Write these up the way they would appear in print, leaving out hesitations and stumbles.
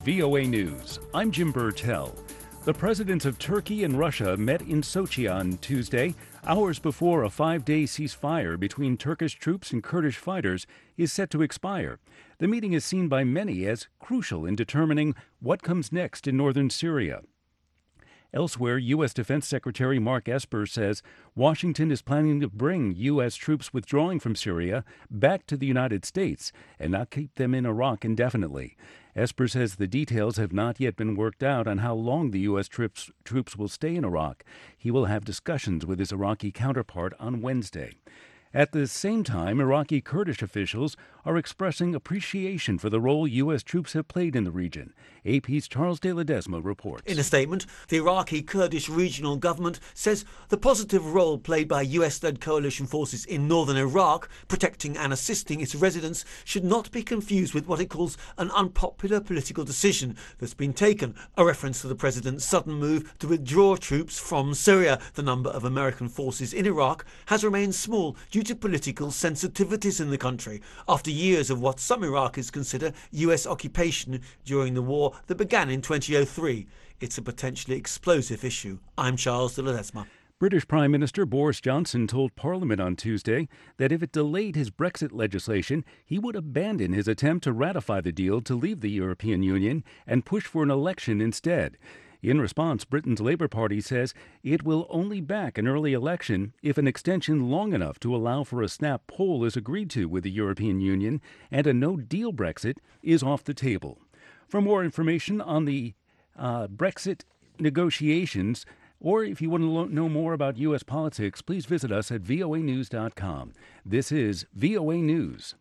VOA News, I'm Jim Burtell. The presidents of Turkey and Russia met in Sochi on Tuesday, hours before a 5-day ceasefire between Turkish troops and Kurdish fighters is set to expire. The meeting is seen by many as crucial in determining what comes next in northern Syria. Elsewhere, U.S. Defense Secretary Mark Esper says Washington is planning to bring U.S. troops withdrawing from Syria back to the United States and not keep them in Iraq indefinitely. Esper says the details have not yet been worked out on how long the U.S. troops will stay in Iraq. He will have discussions with his Iraqi counterpart on Wednesday. At the same time, Iraqi Kurdish officials are expressing appreciation for the role U.S. troops have played in the region. AP's Charles de Ledesma reports. In a statement, the Iraqi Kurdish regional government says the positive role played by US-led coalition forces in northern Iraq, protecting and assisting its residents, should not be confused with what it calls an unpopular political decision that's been taken, a reference to the president's sudden move to withdraw troops from Syria. The number of American forces in Iraq has remained small due to political sensitivities in the country, after years of what some Iraqis consider US occupation during the war that began in 2003. It's a potentially explosive issue. I'm Charles de Ledesma. British Prime Minister Boris Johnson told Parliament on Tuesday that if it delayed his Brexit legislation, he would abandon his attempt to ratify the deal to leave the European Union and push for an election instead. In response, Britain's Labour Party says it will only back an early election if an extension long enough to allow for a snap poll is agreed to with the European Union and a no-deal Brexit is off the table. For more information on the Brexit negotiations, or if you want to know more about U.S. politics, please visit us at voanews.com. This is VOA News.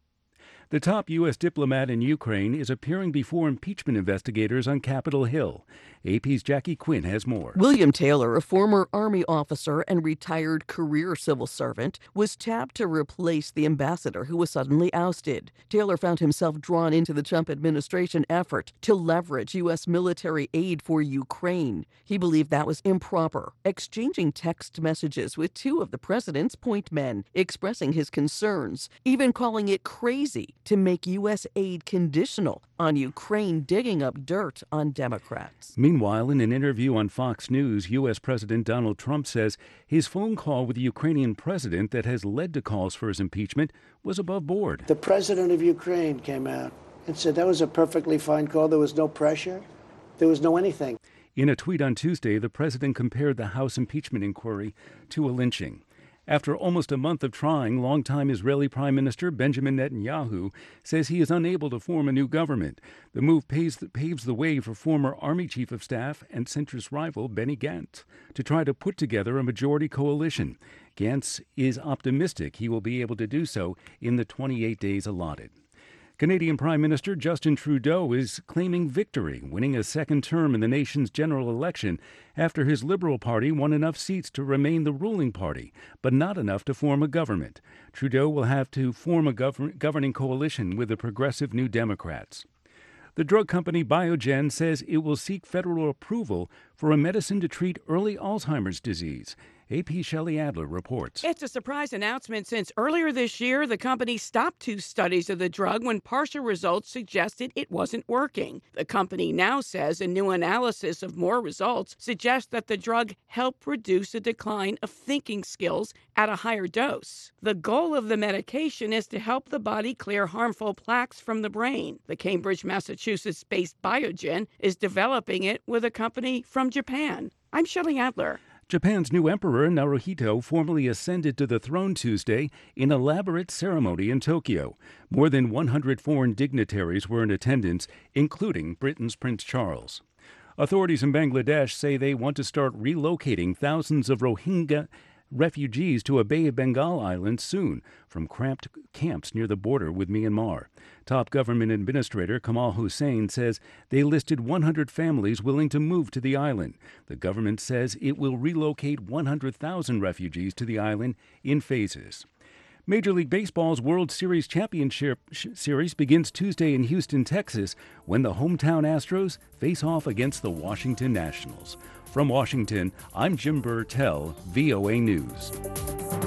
The top U.S. diplomat in Ukraine is appearing before impeachment investigators on Capitol Hill. AP's Jackie Quinn has more. William Taylor, a former Army officer and retired career civil servant, was tapped to replace the ambassador who was suddenly ousted. Taylor found himself drawn into the Trump administration effort to leverage U.S. military aid for Ukraine. He believed that was improper, exchanging text messages with two of the president's point men, expressing his concerns, even calling it crazy to make U.S. aid conditional on Ukraine digging up dirt on Democrats. Meanwhile, in an interview on Fox News, U.S. President Donald Trump says his phone call with the Ukrainian president that has led to calls for his impeachment was above board. The president of Ukraine came out and said that was a perfectly fine call. There was no pressure. There was no anything. In a tweet on Tuesday, the president compared the House impeachment inquiry to a lynching. After almost a month of trying, longtime Israeli Prime Minister Benjamin Netanyahu says he is unable to form a new government. The move paves the way for former Army Chief of Staff and centrist rival Benny Gantz to try to put together a majority coalition. Gantz is optimistic he will be able to do so in the 28 days allotted. Canadian Prime Minister Justin Trudeau is claiming victory, winning a second term in the nation's general election after his Liberal Party won enough seats to remain the ruling party, but not enough to form a government. Trudeau will have to form a governing coalition with the progressive New Democrats. The drug company Biogen says it will seek federal approval for a medicine to treat early Alzheimer's disease. AP's Shelley Adler reports. It's a surprise announcement since earlier this year, the company stopped 2 studies of the drug when partial results suggested it wasn't working. The company now says a new analysis of more results suggests that the drug helped reduce the decline of thinking skills at a higher dose. The goal of the medication is to help the body clear harmful plaques from the brain. The Cambridge, Massachusetts-based Biogen is developing it with a company from Japan. I'm Shelley Adler. Japan's new emperor, Naruhito, formally ascended to the throne Tuesday in elaborate ceremony in Tokyo. More than 100 foreign dignitaries were in attendance, including Britain's Prince Charles. Authorities in Bangladesh say they want to start relocating thousands of Rohingya refugees to a Bay of Bengal island soon from cramped camps near the border with Myanmar. Top government administrator Kamal Hussein says they listed 100 families willing to move to the island. The government says it will relocate 100,000 refugees to the island in phases. Major League Baseball's World Series Championship Series begins Tuesday in Houston, Texas, when the hometown Astros face off against the Washington Nationals. From Washington, I'm Jim Burtell, VOA News.